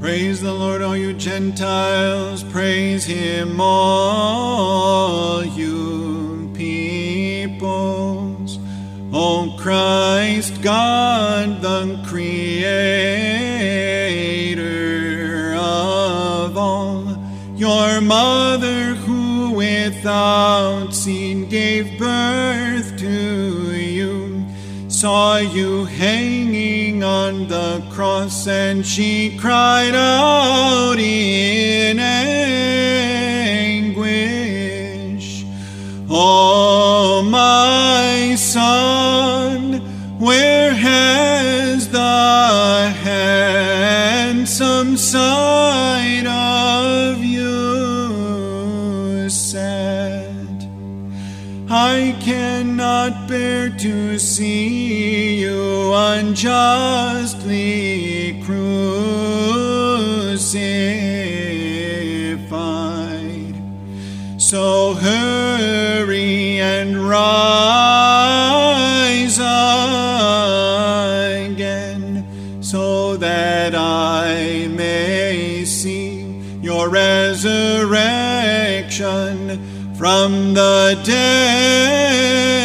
Praise the Lord, all you Gentiles. Praise him, all you peoples. O Christ, God, the Creator of all, your mother who without sin gave birth to you, saw you hanging on the cross, and she cried out in anguish, "Oh, my son, where has the handsome sight of you set? I cannot bear to see you unjustly crucified. So hurry and rise again, so that I may see your resurrection from the dead."